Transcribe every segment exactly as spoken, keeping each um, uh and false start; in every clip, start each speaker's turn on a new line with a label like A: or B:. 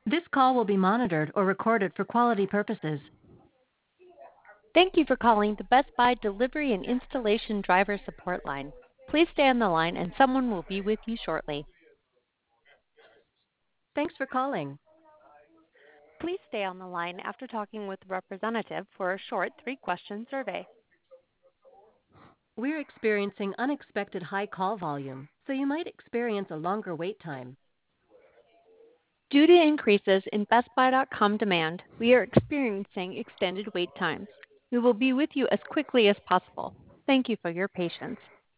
A: This call will be monitored or recorded for quality purposes.
B: Thank you for calling the Best Buy Delivery and Installation Driver Support Line. Please stay on the line and someone will be with you shortly.
A: Thanks for calling.
B: Please stay on the line after talking with the representative for a short three-question survey.
A: We're experiencing unexpected high call volume, so you might experience a longer wait time.
B: Due to increases in Best Buy dot com demand, we are experiencing extended wait times. We will be with you as quickly as possible. Thank you for your patience.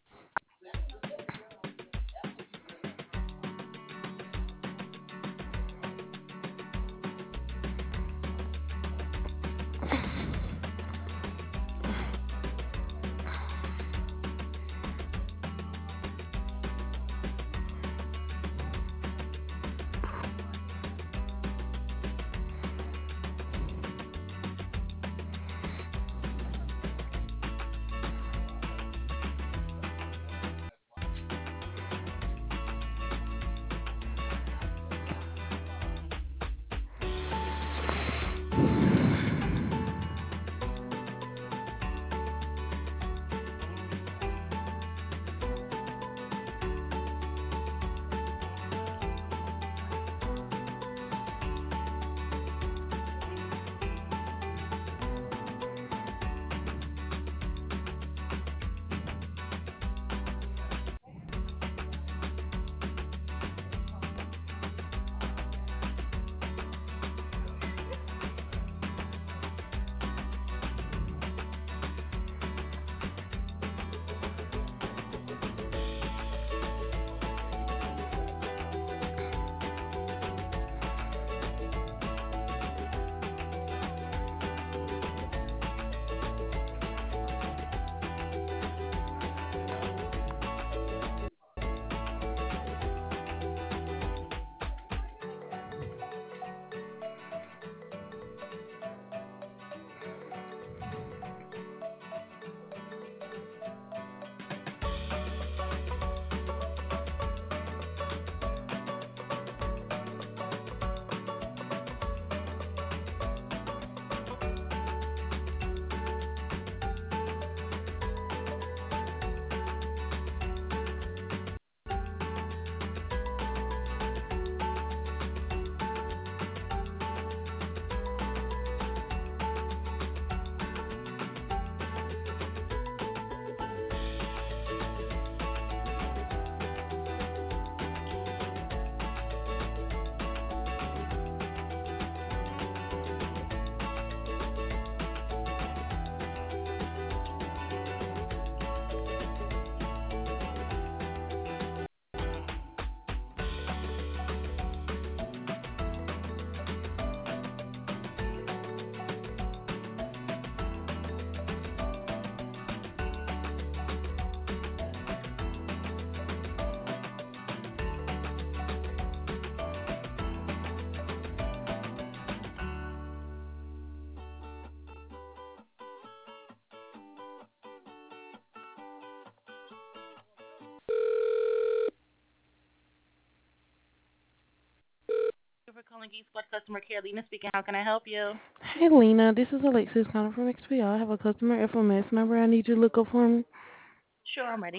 C: Thank you for calling Eastwood Customer Care. Lena speaking. How can I help you?
D: Hey Lena, this is Alexis calling from X P R. I have a customer F M S number I need you to look up for me.
C: Sure, I'm ready.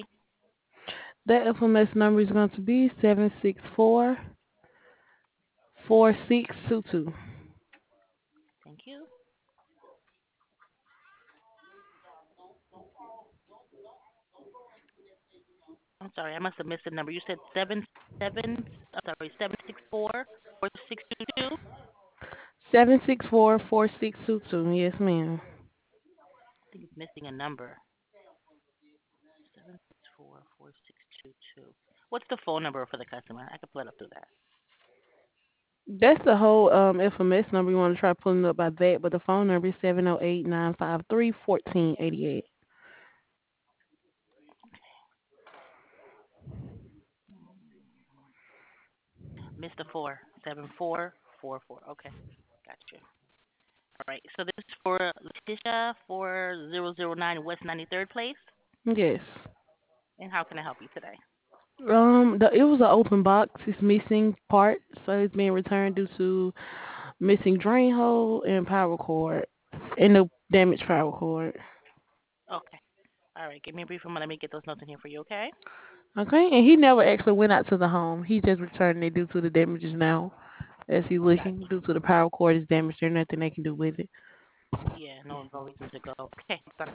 D: That F M S number is going to be seven six four four six two two.
C: Thank you. I'm sorry, I must have missed the number. You said seven seven. I'm sorry, seven six four four six two two. I
D: seven six four four six two two. Yes, ma'am.
C: think it's missing a number. Seven six four four six two two. What's the phone number for the customer? I can pull it up through that.
D: That's the whole um, F M S number. You want to try pulling it up by that, but the phone number is seven zero eight nine five three one four eight eight.
C: Mister Four seven four four four. Okay, got you. All right. So this is for Letitia four zero zero nine West ninety third Place.
D: Yes.
C: And how can I help you today?
D: Um, the, it was an open box. It's missing part, so it's being returned due to missing drain hole and power cord, and the damaged power cord.
C: Okay. All right. Give me a brief moment. Let me get those notes in here for you, okay?
D: Okay, and he never actually went out to the home. He just returned it due to the damages now. As he's looking,
C: Gotcha.
D: due to the power cord is damaged, there's nothing they can do with it.
C: Yeah, no, no reason to go. Okay, done.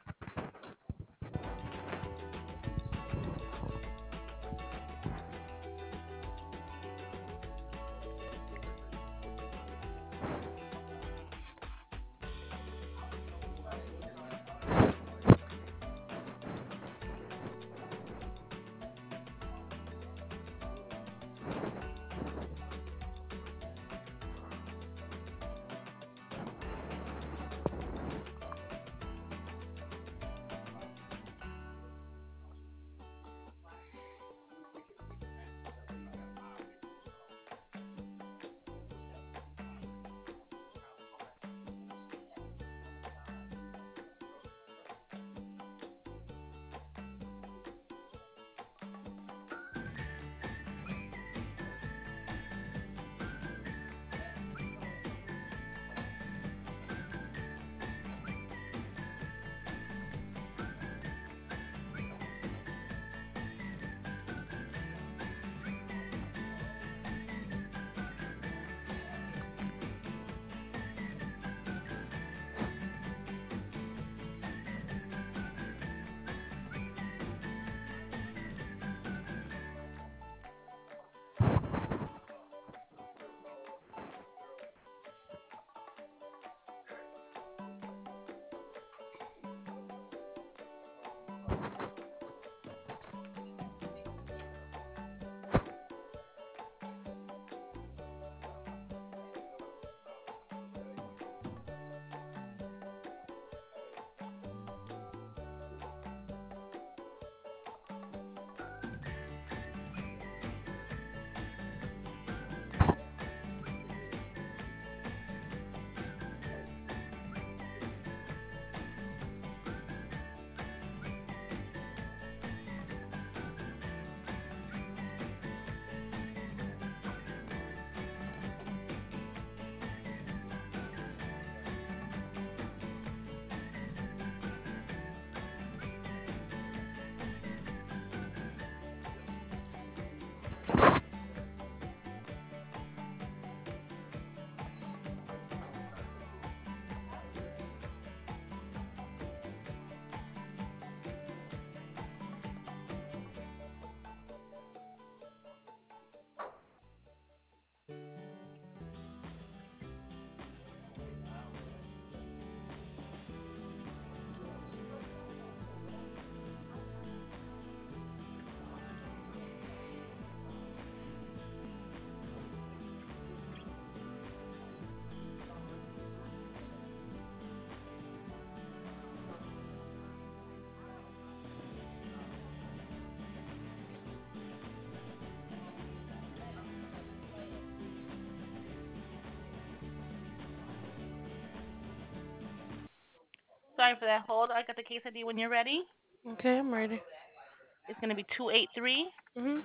C: Sorry for that hold. I got the case I D when you're ready.
D: Okay, I'm ready.
C: It's going to be two eight three
D: Mhm.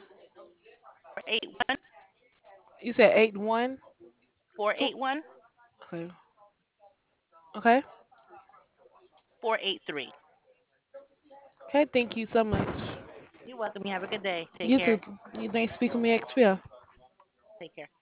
C: four eight one
D: You said eight one.
C: four
D: Four.
C: eight one
D: Okay. Okay.
C: four eight three.
D: Okay. Thank you so much.
C: You're welcome. You have a good day. Take
D: You too.
C: care.
D: You thanks for speaking with me, X P L.
C: Take care.